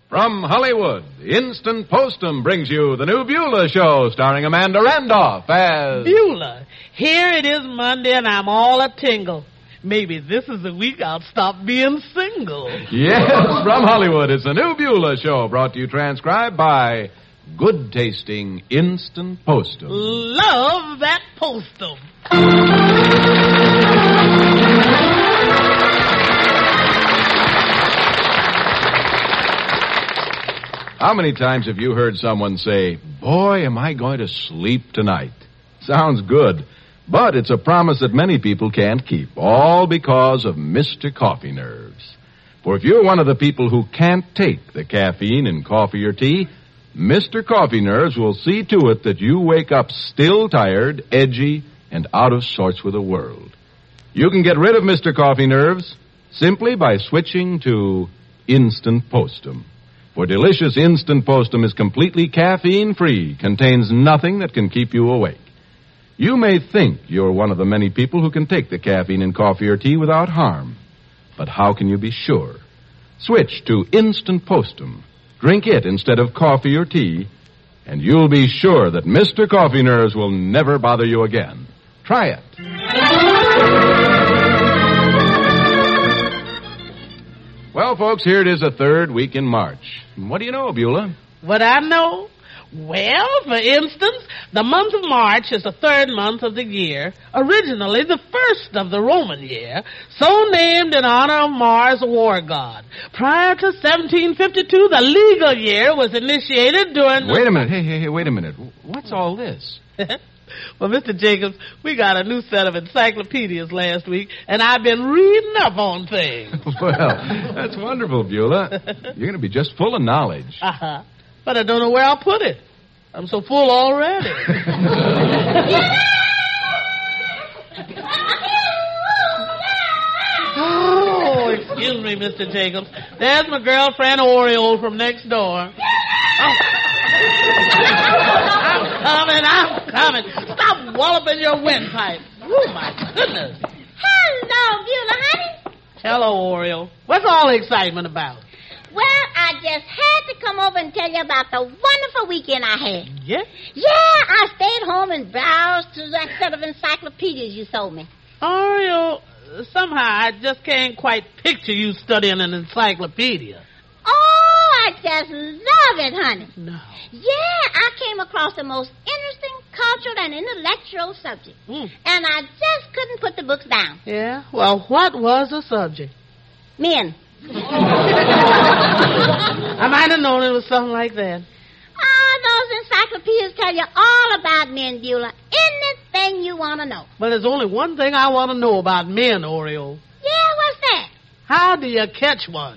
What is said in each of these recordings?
From Hollywood, Instant Postum brings you the new Beulah Show, starring Amanda Randolph as... Beulah, here it is Monday and I'm all a-tingle. Maybe this is the week I'll stop being single. Yes, from Hollywood, it's the new Beulah Show, brought to you transcribed by good-tasting Instant Postum. Love that Postum. How many times have you heard someone say, "Boy, am I going to sleep tonight"? Sounds good, but it's a promise that many people can't keep, all because of Mr. Coffee Nerves. For if you're one of the people who can't take the caffeine in coffee or tea, Mr. Coffee Nerves will see to it that you wake up still tired, edgy, and out of sorts with the world. You can get rid of Mr. Coffee Nerves simply by switching to Instant Postum. For delicious Instant Postum is completely caffeine-free, contains nothing that can keep you awake. You may think you're one of the many people who can take the caffeine in coffee or tea without harm. But how can you be sure? Switch to Instant Postum. Drink it instead of coffee or tea, and you'll be sure that Mr. Coffee Nerves will never bother you again. Try it. Well, folks, here it is, the third week in March. What do you know, Beulah? What I know? Well, for instance, the month of March is the third month of the year, originally the first of the Roman year, so named in honor of Mars, war god. Prior to 1752, the legal year was initiated during... Wait a minute. Hey, wait a minute. What's all this? Well, Mr. Jacobs, we got a new set of encyclopedias last week, and I've been reading up on things. Well, that's wonderful, Beulah. You're going to be just full of knowledge. Uh-huh. But I don't know where I'll put it. I'm so full already. Oh, excuse me, Mr. Jacobs. There's my girlfriend Oriole from next door. Oh. I'm coming. Stop walloping your windpipe. Oh, my goodness. Hello, Beulah, honey. Hello, Oriole. What's all the excitement about? Well, I just had to come over and tell you about the wonderful weekend I had. Yeah? Yeah, I stayed home and browsed through that set of encyclopedias you sold me. Oriole, somehow I just can't quite picture you studying an encyclopedia. Oh, I just love it, honey. No. Yeah, I came across the most interesting cultural and intellectual subject. And I just couldn't put the books down. Yeah? Well, what was the subject? Men. I might have known it was something like that. Oh, those encyclopedias tell you all about men, Beulah. Anything you want to know. But there's only one thing I want to know about men, Oriole. Yeah, what's that? How do you catch one?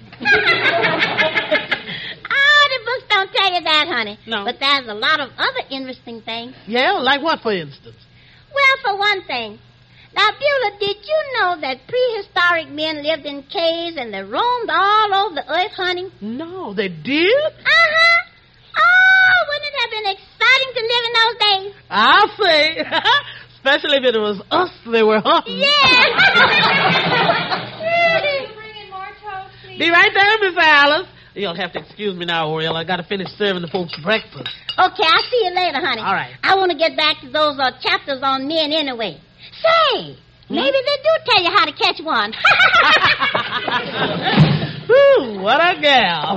Oh, the books don't tell you that, honey. No. But there's a lot of other interesting things. Yeah, like what, for instance? Well, for one thing. Now, Beulah, did you know that prehistoric men lived in caves and they roamed all over the earth hunting? No, they did? Uh-huh. Oh, wouldn't it have been exciting to live in those days? I'll say. Especially if it was us they were hunting. Yeah. Be right there, Miss Alice. You'll have to excuse me now, Oriole. I got to finish serving the folks breakfast. Okay, I'll see you later, honey. All right. I want to get back to those chapters on men anyway. Say, maybe they do tell you how to catch one. Whew, what a gal.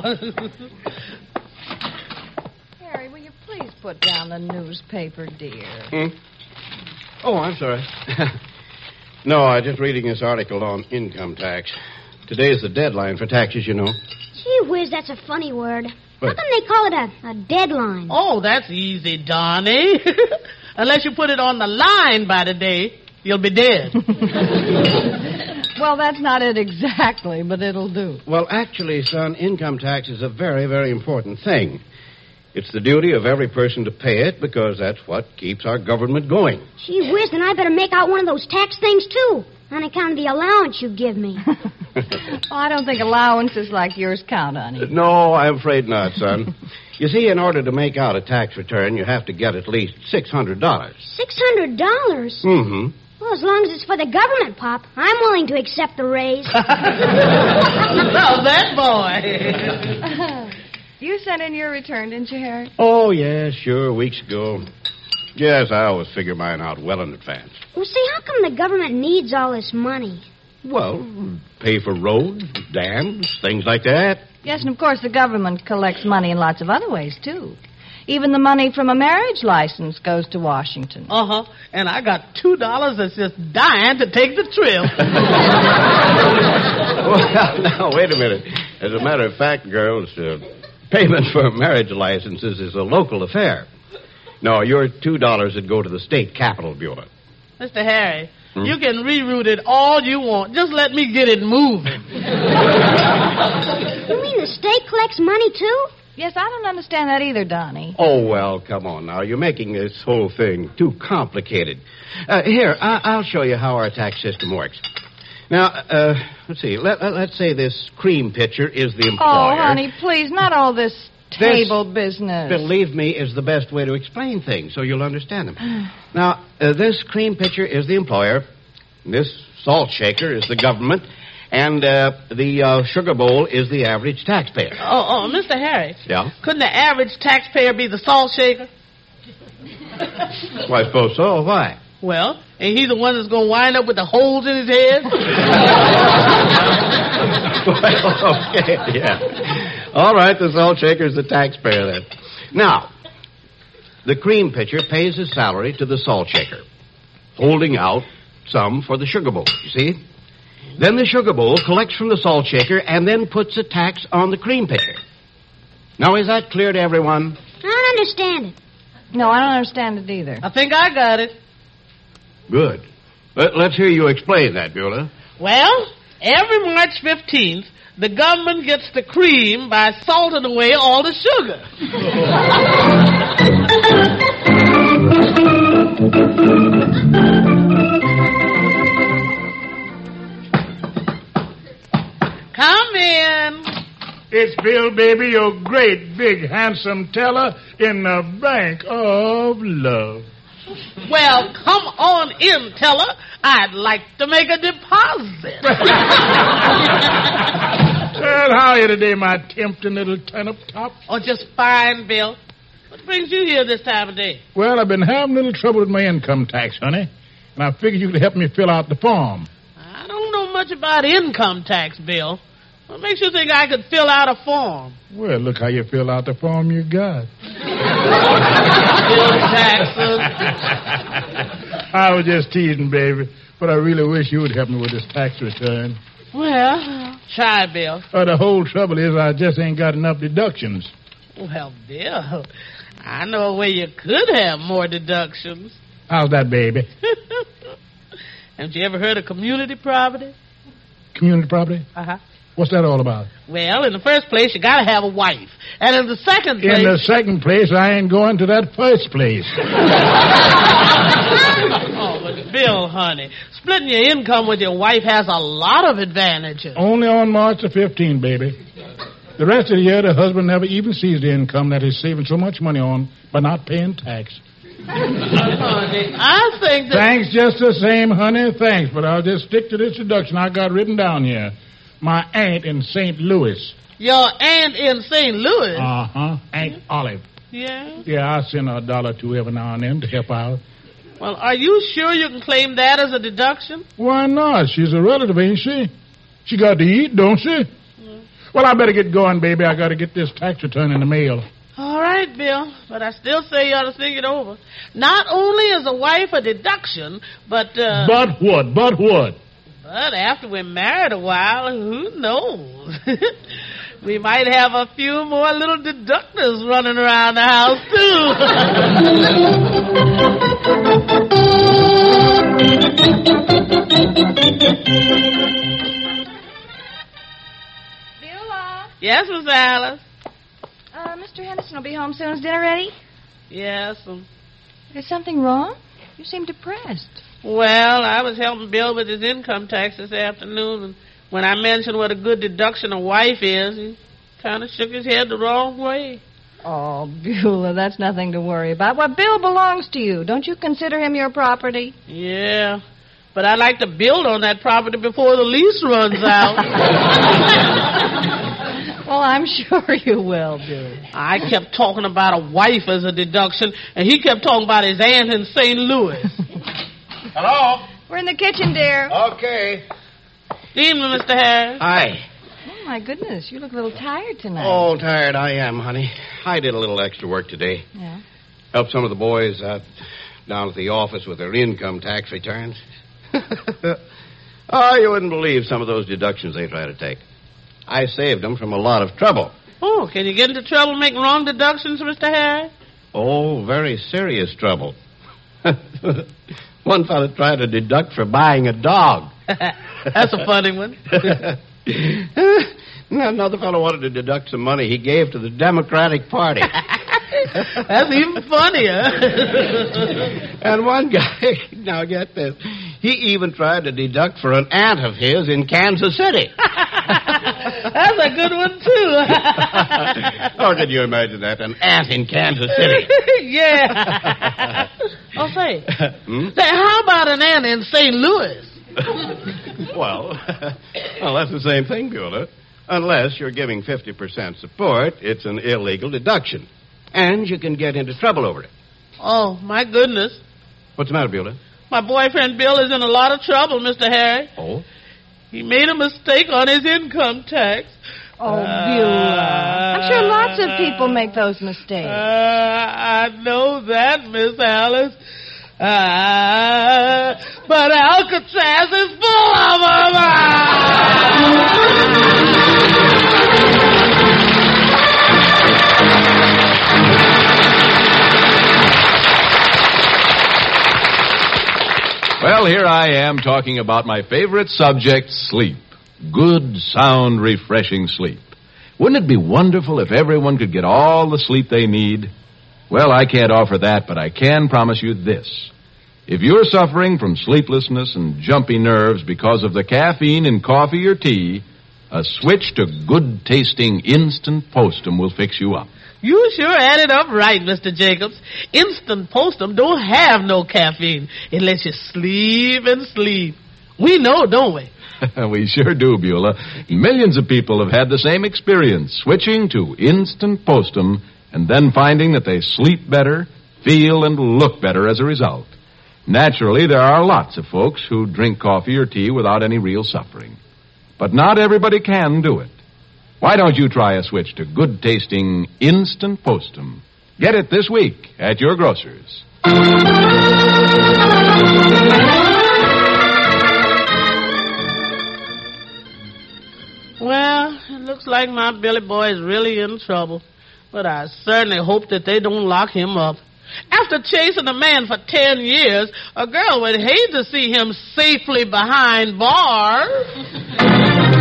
Harry, will you please put down the newspaper, dear? Oh, I'm sorry. No, I'm just reading this article on income tax. Today's the deadline for taxes, you know. Gee whiz, that's a funny word. What? How come they call it a deadline? Oh, that's easy, Donnie. Unless you put it on the line by the day, you'll be dead. Well, that's not it exactly, but it'll do. Well, actually, son, income tax is a very, very important thing. It's the duty of every person to pay it because that's what keeps our government going. Gee whiz, then I better make out one of those tax things, too, on account of the allowance you give me. Oh, I don't think allowances like yours count, honey. No, I'm afraid not, son. You see, in order to make out a tax return, you have to get at least $600. $600? Mm-hmm. Well, as long as it's for the government, Pop, I'm willing to accept the raise. Oh, that boy. You sent in your return, didn't you, Harry? Oh, yeah, sure, weeks ago. Yes, I always figure mine out well in advance. Well, see, how come the government needs all this money? Well, pay for roads, dams, things like that. Yes, and of course the government collects money in lots of other ways, too. Even the money from a marriage license goes to Washington. Uh-huh. And I got $2 that's just dying to take the trip. Well, now, wait a minute. As a matter of fact, girls, payment for marriage licenses is a local affair. No, your $2 would go to the state capitol, Beulah. Mr. Harry, you can reroute it all you want. Just let me get it moving. You mean the state collects money, too? Yes, I don't understand that either, Donnie. Oh, well, come on now. You're making this whole thing too complicated. Here, I'll show you how our tax system works. Now, let's see. Let's say this cream pitcher is the employer. Oh, honey, please, not all this table business. Believe me, is the best way to explain things so you'll understand them. Now, this cream pitcher is the employer. This salt shaker is the government. And the sugar bowl is the average taxpayer. Oh, Mr. Harry. Yeah? Couldn't the average taxpayer be the salt shaker? Well, I suppose so. Why? Well, ain't he the one that's going to wind up with the holes in his head? Well, okay, yeah. All right, the salt shaker's the taxpayer then. Now, the cream pitcher pays his salary to the salt shaker, holding out some for the sugar bowl, you see? Then the sugar bowl collects from the salt shaker and then puts a tax on the cream pitcher. Now, is that clear to everyone? I don't understand it. No, I don't understand it either. I think I got it. Good. Let's hear you explain that, Beulah. Well, every March 15th, the government gets the cream by salting away all the sugar. Come in. It's Bill, baby, your great, big, handsome teller in the Bank of Love. Well, come on in, teller. I'd like to make a deposit. Well, how are you today, my tempting little turnip top? Oh, just fine, Bill. What brings you here this time of day? Well, I've been having a little trouble with my income tax, honey, and I figured you could help me fill out the form. I don't know much about income tax, Bill. What makes you think I could fill out a form? Well, look how you fill out the form you got. Bill taxes. I was just teasing, baby, but I really wish you would help me with this tax return. Well, try, Bill. The whole trouble is I just ain't got enough deductions. Well, Bill, I know a way you could have more deductions. How's that, baby? Haven't you ever heard of community property? Community property? Uh-huh. What's that all about? Well, in the first place, you gotta have a wife. And in the second place... In the second place, I ain't going to that first place. Oh, but Bill, honey, splitting your income with your wife has a lot of advantages. Only on March the 15th, baby. The rest of the year, the husband never even sees the income that he's saving so much money on by not paying tax. Honey, I think that... Thanks just the same, honey, thanks. But I'll just stick to this deduction I got written down here. My aunt in St. Louis. Your aunt in St. Louis? Uh-huh. Aunt Olive. Yeah? Yeah, I send her $1 or $2 every now and then to help out. Well, are you sure you can claim that as a deduction? Why not? She's a relative, ain't she? She got to eat, don't she? Well, I better get going, baby. I got to get this tax return in the mail. All right, Bill, but I still say you ought to think it over. Not only is a wife a deduction, but... But what? But what? But after we're married a while, who knows? We might have a few more little deductors running around the house, too. Beulah? Yes, Miss Alice? Mr. Henderson will be home soon. Is dinner ready? Yes. Is something wrong? You seem depressed. Well, I was helping Bill with his income tax this afternoon, and when I mentioned what a good deduction a wife is, he kind of shook his head the wrong way. Oh, Beulah, that's nothing to worry about. Well, Bill belongs to you. Don't you consider him your property? Yeah, but I'd like to build on that property before the lease runs out. Well, Oh, I'm sure you will, Bill. I kept talking about a wife as a deduction, and he kept talking about his aunt in St. Louis. Hello? We're in the kitchen, dear. Okay. Evening, Mr. Harris. Hi. Oh, my goodness. You look a little tired tonight. Oh, tired I am, honey. I did a little extra work today. Yeah? Helped some of the boys out down at the office with their income tax returns. Oh, you wouldn't believe some of those deductions they try to take. I saved them from a lot of trouble. Oh, can you get into trouble making wrong deductions, Mr. Harris? Oh, very serious trouble. One fellow tried to deduct for buying a dog. That's a funny one. Another fellow wanted to deduct some money he gave to the Democratic Party. That's even funnier. And one guy, now get this, he even tried to deduct for an aunt of his in Kansas City. That's a good one, too. Oh, can you imagine that? An aunt in Kansas City. Yeah. Oh, say. Say, how about an aunt in St. Louis? Well, that's the same thing, Beulah. Unless you're giving 50% support, it's an illegal deduction. And you can get into trouble over it. Oh, my goodness. What's the matter, Beulah? My boyfriend Bill is in a lot of trouble, Mr. Harry. Oh? He made a mistake on his income tax. Oh, Beulah. I'm sure lots of people make those mistakes. I know that, Miss Alice. But Alcatraz is full of them. Well, here I am talking about my favorite subject, sleep. Good, sound, refreshing sleep. Wouldn't it be wonderful if everyone could get all the sleep they need? Well, I can't offer that, but I can promise you this. If you're suffering from sleeplessness and jumpy nerves because of the caffeine in coffee or tea, a switch to good-tasting Instant Postum will fix you up. You sure added up right, Mr. Jacobs. Instant Postum don't have no caffeine. It lets you sleep and sleep. We know, don't we? We sure do, Beulah. Millions of people have had the same experience, switching to Instant Postum and then finding that they sleep better, feel and look better as a result. Naturally, there are lots of folks who drink coffee or tea without any real suffering. But not everybody can do it. Why don't you try a switch to good-tasting Instant Postum? Get it this week at your grocer's. Well, it looks like my Billy boy is really in trouble. But I certainly hope that they don't lock him up. After chasing a man for 10 years, a girl would hate to see him safely behind bars.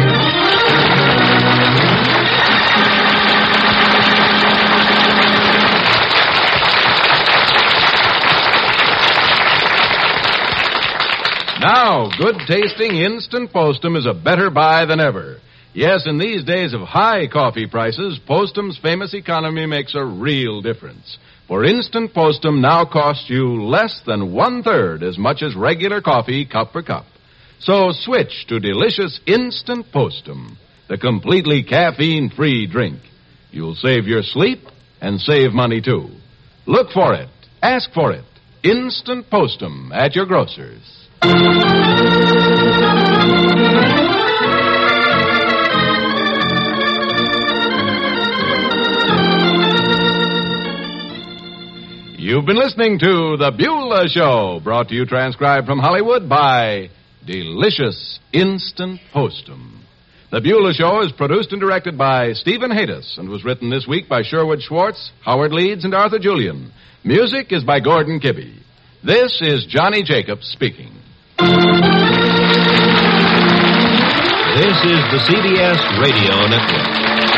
Now, good-tasting Instant Postum is a better buy than ever. Yes, in these days of high coffee prices, Postum's famous economy makes a real difference. For Instant Postum now costs you less than 1/3 as much as regular coffee cup for cup. So switch to delicious Instant Postum, the completely caffeine-free drink. You'll save your sleep and save money, too. Look for it. Ask for it. Instant Postum at your grocer's. You've been listening to The Beulah Show, brought to you transcribed from Hollywood by Delicious Instant Postum. The Beulah Show is produced and directed by Stephen Haydas and was written this week by Sherwood Schwartz, Howard Leeds, and Arthur Julian. Music is by Gordon Kibbe. This is Johnny Jacobs speaking. This is the CBS Radio Network.